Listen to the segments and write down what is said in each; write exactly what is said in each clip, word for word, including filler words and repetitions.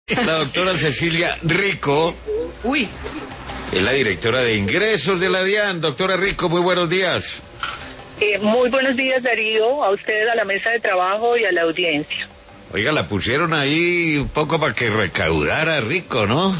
La doctora Cecilia Rico. Uy. Es la directora de ingresos de la DIAN. Doctora Rico, muy buenos días. Eh, muy buenos días, Darío, a ustedes, a la mesa de trabajo y a la audiencia. Oiga, la pusieron ahí un poco para que recaudara Rico, ¿no?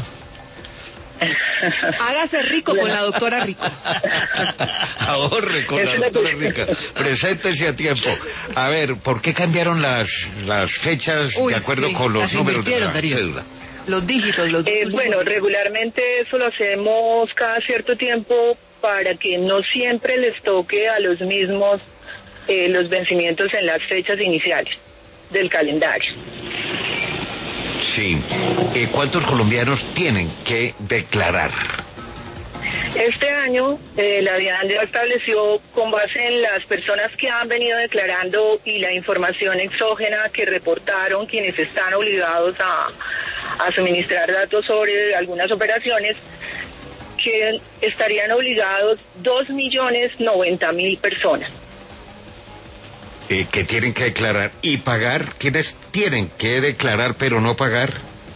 Hágase rico con la doctora Rico. Ahorre con la doctora Rico. Preséntese a tiempo. A ver, ¿por qué cambiaron las las fechas Uy, de acuerdo sí, con los las números de la Darío. cédula? Los dígitos, los Eh, bueno, regularmente eso lo hacemos cada cierto tiempo para que no siempre les toque a los mismos eh, los vencimientos en las fechas iniciales del calendario. Sí. Eh, ¿Cuántos colombianos tienen que declarar? Este año eh, la DIAN ya estableció, con base en las personas que han venido declarando y la información exógena que reportaron quienes están obligados a, a suministrar datos sobre algunas operaciones, que estarían obligados dos millones noventa mil personas. Eh, que tienen que declarar y pagar. ¿Quiénes tienen que declarar pero no pagar?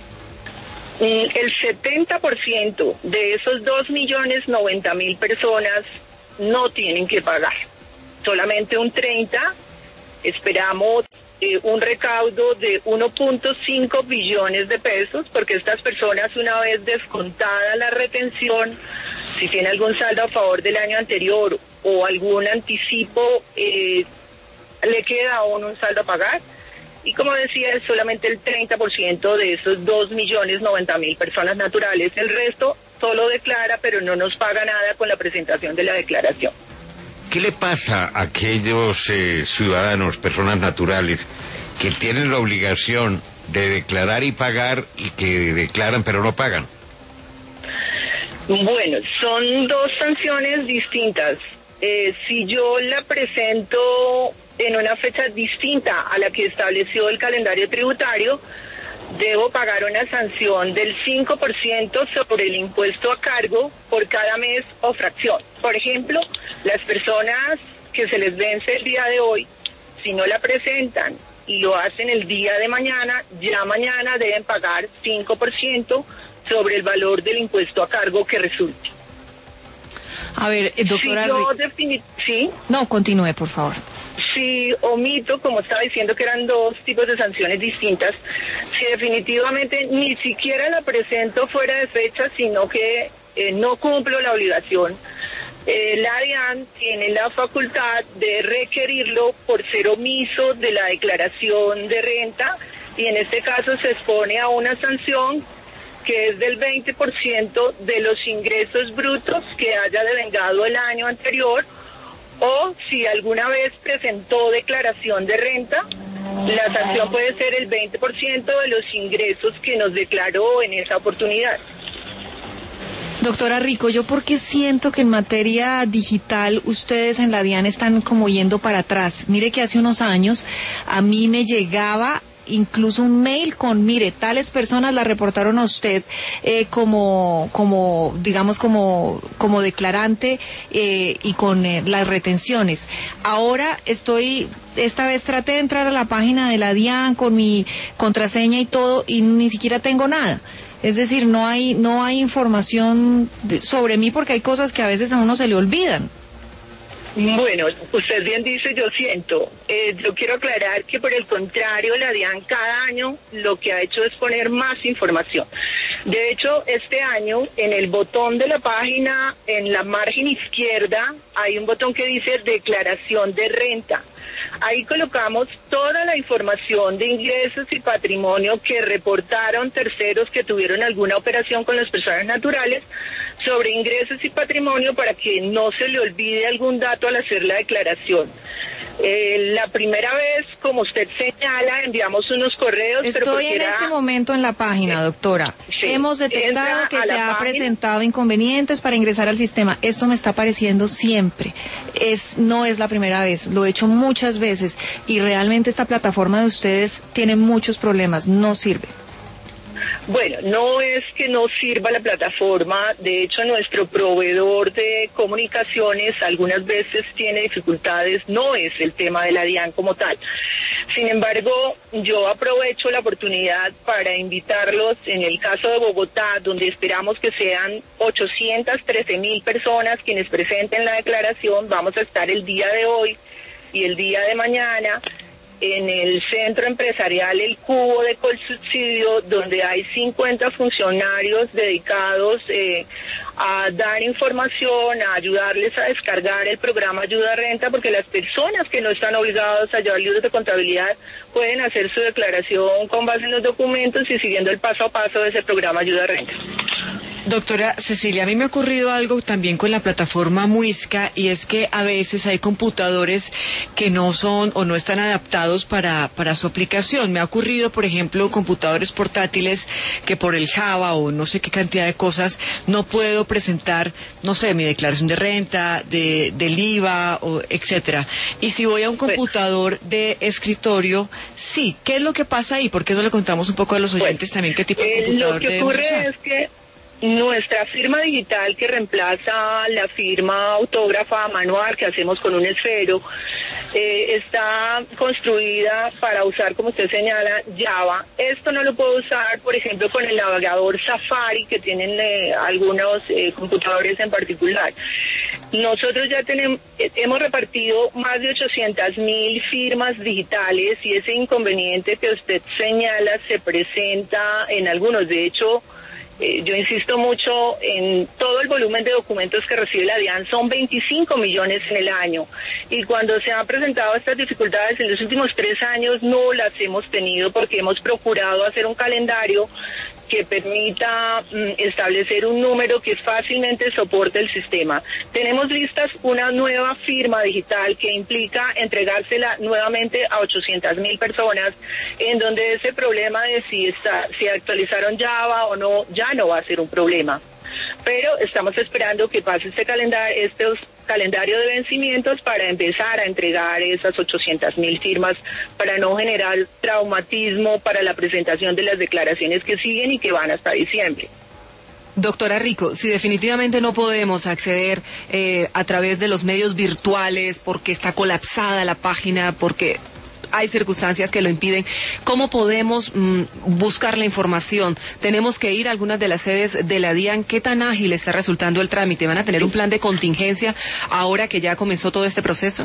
El setenta por ciento de esos dos millones noventa mil personas no tienen que pagar. Solamente un treinta por ciento esperamos eh, un recaudo de uno punto cinco billones de pesos, porque estas personas, una vez descontada la retención, si tiene algún saldo a favor del año anterior o algún anticipo, eh, le queda aún un saldo a pagar. Y como decía, es solamente el treinta por ciento de esos dos millones noventa mil personas naturales. El resto solo declara, pero no nos paga nada con la presentación de la declaración. ¿Qué le pasa a aquellos eh, ciudadanos, personas naturales, que tienen la obligación de declarar y pagar y que declaran pero no pagan? Bueno, son dos sanciones distintas. Eh, si yo la presento en una fecha distinta a la que estableció el calendario tributario, debo pagar una sanción del cinco por ciento sobre el impuesto a cargo por cada mes o fracción. Por ejemplo, las personas que se les vence el día de hoy, si no la presentan y lo hacen el día de mañana, ya mañana deben pagar cinco por ciento sobre el valor del impuesto a cargo que resulte. A ver, doctora... Si yo defini- ¿Sí? No, continúe, por favor. Si omito, como estaba diciendo que eran dos tipos de sanciones distintas, si definitivamente ni siquiera la presento fuera de fecha, sino que eh, no cumplo la obligación, eh, la DIAN tiene la facultad de requerirlo por ser omiso de la declaración de renta, y en este caso se expone a una sanción que es del veinte por ciento de los ingresos brutos que haya devengado el año anterior, o si alguna vez presentó declaración de renta, la sanción puede ser el veinte por ciento de los ingresos que nos declaró en esa oportunidad. Doctora Rico, yo porque siento que en materia digital ustedes en la DIAN están como yendo para atrás. Mire que hace unos años a mí me llegaba incluso un mail con, mire, tales personas la reportaron a usted eh, como, como, digamos, como, como declarante eh, y con eh, las retenciones. Ahora estoy, esta vez traté de entrar a la página de la DIAN con mi contraseña y todo y ni siquiera tengo nada. Es decir, no hay, no hay información de, sobre mí, porque hay cosas que a veces a uno se le olvidan. Bueno, usted bien dice, yo siento. Eh, yo quiero aclarar que por el contrario, la DIAN cada año lo que ha hecho es poner más información. De hecho, este año en el botón de la página, en la margen izquierda, hay un botón que dice declaración de renta. Ahí colocamos toda la información de ingresos y patrimonio que reportaron terceros que tuvieron alguna operación con las personas naturales sobre ingresos y patrimonio, para que no se le olvide algún dato al hacer la declaración. Eh, la primera vez, como usted señala, enviamos unos correos. Estoy pero en era... este momento en la página, doctora. Sí. Hemos detectado Entra que a se la ha página. presentado inconvenientes para ingresar al sistema. Esto me está apareciendo siempre. Es, no es la primera vez, lo he hecho muchas veces y realmente esta plataforma de ustedes tiene muchos problemas, no sirve. Bueno, no es que no sirva la plataforma, de hecho nuestro proveedor de comunicaciones algunas veces tiene dificultades, no es el tema de la DIAN como tal, Sin embargo, yo aprovecho la oportunidad para invitarlos, en el caso de Bogotá, donde esperamos que sean ochocientas trece mil personas quienes presenten la declaración. Vamos a estar el día de hoy y el día de mañana en el Centro Empresarial El Cubo de Colsubsidio, donde hay cincuenta funcionarios dedicados eh, a dar información, a ayudarles a descargar el programa Ayuda Renta, porque las personas que no están obligadas a llevar libros de contabilidad pueden hacer su declaración con base en los documentos y siguiendo el paso a paso de ese programa Ayuda Renta. Doctora Cecilia, a mí me ha ocurrido algo también con la plataforma Muisca, y es que a veces hay computadores que no son o no están adaptados para, para su aplicación. Me ha ocurrido, por ejemplo, computadores portátiles que por el Java o no sé qué cantidad de cosas no puedo presentar, no sé, mi declaración de renta, de, del I V A, o etcétera. Y si voy a un computador de escritorio, sí, ¿qué es lo que pasa ahí? ¿Por qué no le contamos un poco a los oyentes también qué tipo de eh, computador lo que debemos ocurre usar? Es que nuestra firma digital, que reemplaza la firma autógrafa manual que hacemos con un esfero, eh, está construida para usar, como usted señala, Java. Esto no lo puedo usar, por ejemplo, con el navegador Safari, que tienen eh, algunos eh, computadores en particular. Nosotros ya tenemos, eh, hemos repartido más de ochocientas mil firmas digitales, y ese inconveniente que usted señala se presenta en algunos. De hecho, Eh, yo insisto mucho en todo el volumen de documentos que recibe la DIAN, son veinticinco millones en el año, y cuando se han presentado estas dificultades en los últimos tres años no las hemos tenido, porque hemos procurado hacer un calendario que permita mm, establecer un número que fácilmente soporte el sistema. Tenemos listas una nueva firma digital que implica entregársela nuevamente a ochocientas mil personas, en donde ese problema de si, está, si actualizaron Java o no ya no va a ser un problema. Pero estamos esperando que pase este calendario, estos calendario de vencimientos para empezar a entregar esas ochocientas mil firmas, para no generar traumatismo para la presentación de las declaraciones que siguen y que van hasta diciembre. Doctora Rico, si definitivamente no podemos acceder eh, a través de los medios virtuales porque está colapsada la página, porque hay circunstancias que lo impiden, ¿cómo podemos mmm, buscar la información? ¿Tenemos que ir a algunas de las sedes de la DIAN? ¿Qué tan ágil está resultando el trámite? ¿Van a tener un plan de contingencia ahora que ya comenzó todo este proceso?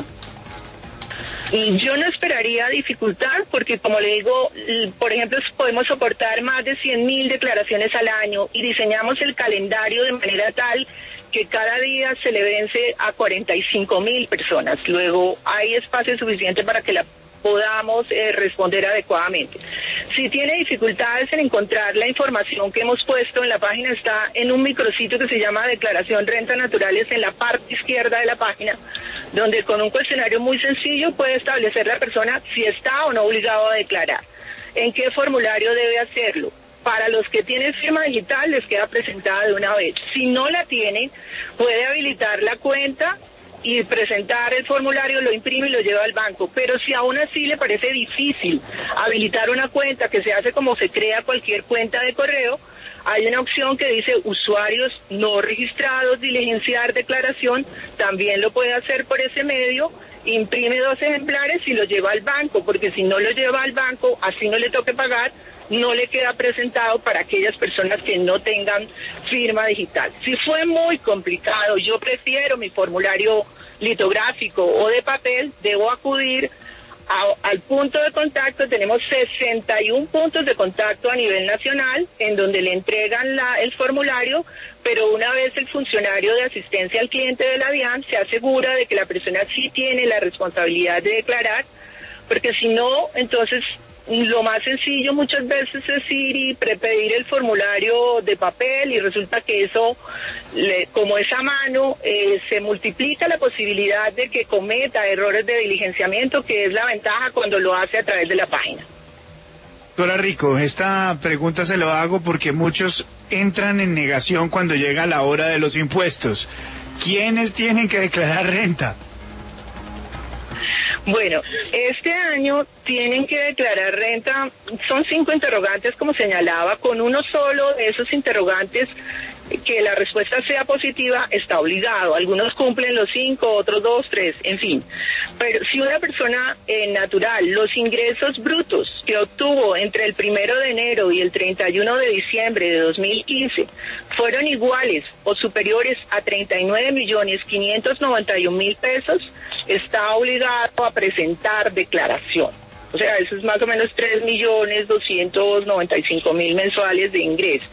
Y yo no esperaría dificultad, porque como le digo, por ejemplo, podemos soportar más de cien mil declaraciones al año, y diseñamos el calendario de manera tal que cada día se le vence a cuarenta y cinco mil personas. Luego hay espacio suficiente para que la podamos eh, responder adecuadamente. Si tiene dificultades en encontrar la información que hemos puesto en la página, está en un micrositio que se llama Declaración Renta Naturales, en la parte izquierda de la página, donde con un cuestionario muy sencillo puede establecer la persona si está o no obligado a declarar, en qué formulario debe hacerlo. Para los que tienen firma digital les queda presentada de una vez. Si no la tienen, puede habilitar la cuenta y presentar el formulario, lo imprime y lo lleva al banco. Pero si aún así le parece difícil habilitar una cuenta, que se hace como se crea cualquier cuenta de correo, hay una opción que dice usuarios no registrados, diligenciar declaración, también lo puede hacer por ese medio, imprime dos ejemplares y lo lleva al banco, porque si no lo lleva al banco, así no le toque pagar, no le queda presentado para aquellas personas que no tengan firma digital. Si fue muy complicado, yo prefiero mi formulario litográfico o de papel, debo acudir a, al punto de contacto. Tenemos sesenta y un puntos de contacto a nivel nacional en donde le entregan la, el formulario, pero una vez el funcionario de asistencia al cliente de la DIAN se asegura de que la persona sí tiene la responsabilidad de declarar, porque si no, entonces lo más sencillo muchas veces es ir y prepedir el formulario de papel, y resulta que eso, le, como es a mano, eh, se multiplica la posibilidad de que cometa errores de diligenciamiento, que es la ventaja cuando lo hace a través de la página. Doctora Rico, esta pregunta se lo hago porque muchos entran en negación cuando llega la hora de los impuestos. ¿Quiénes tienen que declarar renta? Bueno, este año tienen que declarar renta, son cinco interrogantes como señalaba, con uno solo de esos interrogantes que la respuesta sea positiva está obligado. Algunos cumplen los cinco, otros dos, tres, en fin. Pero si una persona eh, natural, los ingresos brutos que obtuvo entre el primero de enero y el treinta y uno de diciembre de dos mil quince fueron iguales o superiores a treinta y nueve millones quinientos noventa y un mil pesos, está obligado a presentar declaración. O sea, eso es más o menos tres millones doscientos noventa y cinco mil mensuales de ingresos.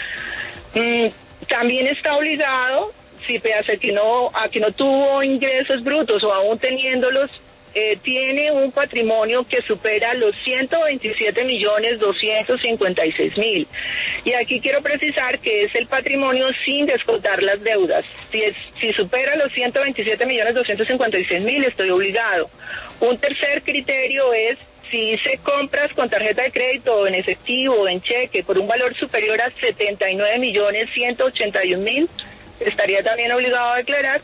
Mm, también está obligado, si pese a que no, a que no tuvo ingresos brutos o aún teniéndolos, eh, tiene un patrimonio que supera los ciento veintisiete millones doscientos cincuenta y seis mil. Y aquí quiero precisar que es el patrimonio sin descontar las deudas. Si, es, si supera los ciento veintisiete millones doscientos cincuenta y seis mil, estoy obligado. Un tercer criterio es si hice compras con tarjeta de crédito o en efectivo o en cheque por un valor superior a setenta y nueve millones ciento ochenta y un mil, estaría también obligado a declarar.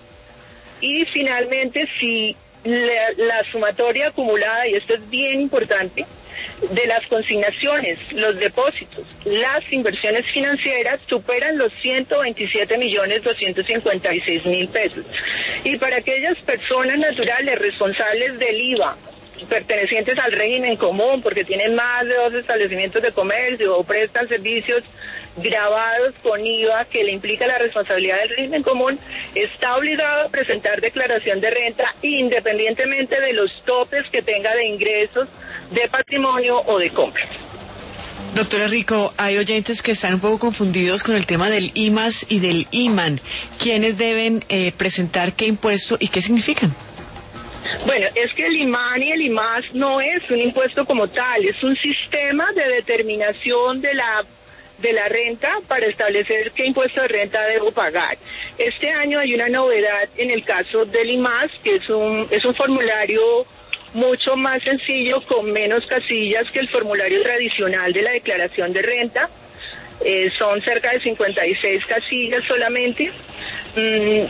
Y finalmente, si la, la sumatoria acumulada, y esto es bien importante, de las consignaciones, los depósitos, las inversiones financieras superan los ciento veintisiete millones doscientos cincuenta y seis mil pesos. Y para aquellas personas naturales responsables del I V A, pertenecientes al régimen común, porque tienen más de dos establecimientos de comercio o prestan servicios gravados con I V A que le implica la responsabilidad del régimen común, está obligado a presentar declaración de renta independientemente de los topes que tenga de ingresos, de patrimonio o de compras. Doctora Rico, hay oyentes que están un poco confundidos con el tema del I M A S y del I M A N. ¿Quiénes deben eh, presentar qué impuesto y qué significan? Bueno, es que el I M A N y el I M A S no es un impuesto como tal, es un sistema de determinación de la de la renta para establecer qué impuesto de renta debo pagar. Este año hay una novedad en el caso del I M A S, que es un es un formulario mucho más sencillo, con menos casillas que el formulario tradicional de la declaración de renta. Eh, son cerca de cincuenta y seis casillas solamente. Mm,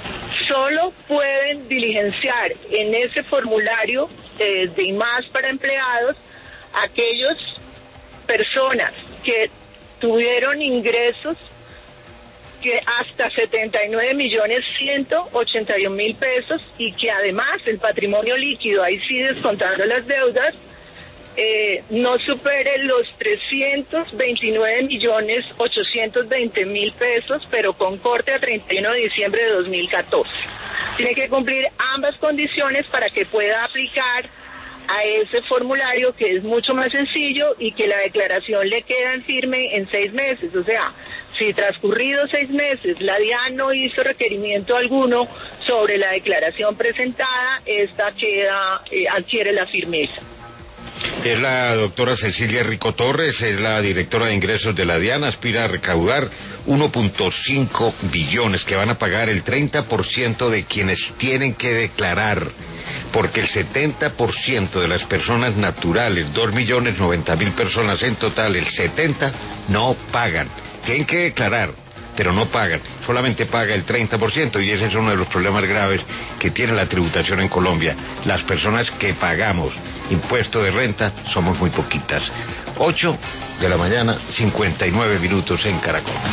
solo pueden diligenciar en ese formulario eh, de I M A S para empleados aquellas personas que tuvieron ingresos que hasta setenta y nueve millones ciento ochenta y un mil pesos y que además el patrimonio líquido, ahí sí descontando las deudas, eh, no supere los trescientos veintinueve millones ochocientos veinte mil pesos, pero con corte a treinta y uno de diciembre de dos mil catorce. Tiene que cumplir ambas condiciones para que pueda aplicar a ese formulario, que es mucho más sencillo y que la declaración le queda en firme en seis meses. O sea, si transcurridos seis meses la DIAN no hizo requerimiento alguno sobre la declaración presentada, esta queda, eh, adquiere la firmeza. Es la doctora Cecilia Rico Torres, es la directora de ingresos de la DIAN, aspira a recaudar uno punto cinco billones que van a pagar el treinta por ciento de quienes tienen que declarar, porque el setenta por ciento de las personas naturales, dos millones noventa mil personas en total, el setenta por ciento no pagan, tienen que declarar, pero no pagan, solamente paga el treinta por ciento, y ese es uno de los problemas graves que tiene la tributación en Colombia. Las personas que pagamos impuesto de renta somos muy poquitas. ocho de la mañana, cincuenta y nueve minutos en Caracol.